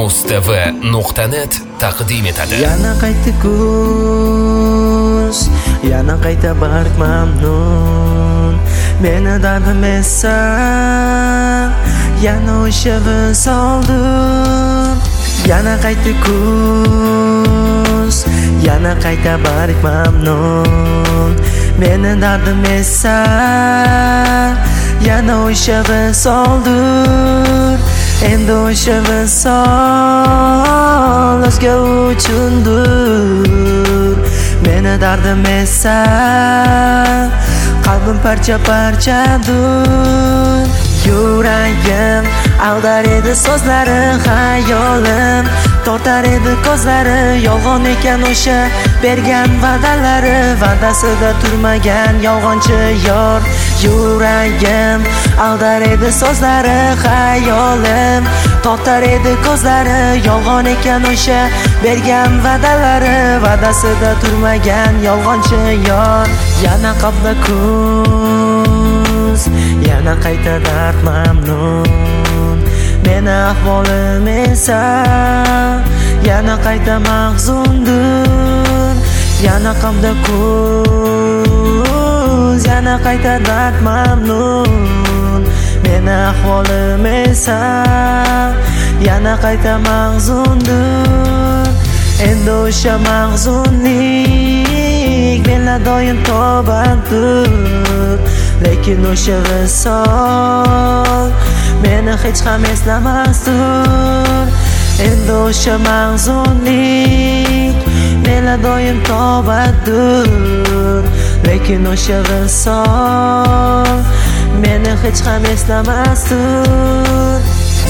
mustv.net taqdim etadi. Yana qayta kuz, yana qayta barq mamnun. Meni dardim esa yana o'sha visoldun. Yana qayta kuz, yana qayta barq mamnun. Meni dardim esa yana o'sha visoldur. Endi o'sha visol o'zga uchundur. Meni dardim esa qalbim parcha-parchadur. Yuragim aldar edi so'zlari, xayolim tortar edi ko'zlari. Yolg'on ekan o'sha bergan va'dalari, va'dasida turmagan yolg'onchi yor. Yuragim aldar edi so'zlari, xayolim tortar edi ko'zlari. Yolg'on ekan o'sha bergan va'dalari, va'dasida turmagan yolg'onchi yor. Yana qabla kuz, yana qayta dard mamnun. Meni ahvolim esa yana qayta mahzundur. Yana qabla kuz, yana qayta dard mamnun. Meni ahvolim esa yana qayta mahzundur. Endi o'sha mahzunlik menla doim tobatdur. Lekin o'sha visol meni hech ham eslamasdur. Endi o'sha mahzunlik menla doim tobatdur. Lekin o'sha visol meni hech ham eslamasdur.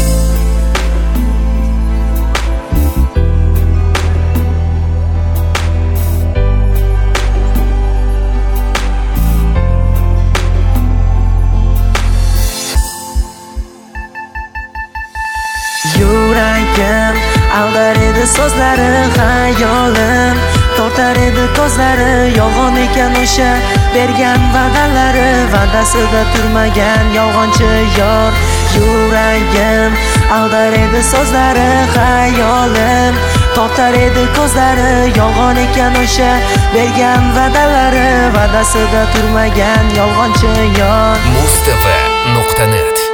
Yuragim aldar edi so'zlari, xayolim tortar edi ko'zlari. Yolg'on ekan o'sha bergan va'dalari, va'dasida turmagan yolg'onchi yor. Yuragim aldar edi so'zlari, xayolim tortar edi ko'zlari. Yolg'on ekan o'sha bergan va'dalari, va'dasida turmagan yolg'onchi yor. mustv.net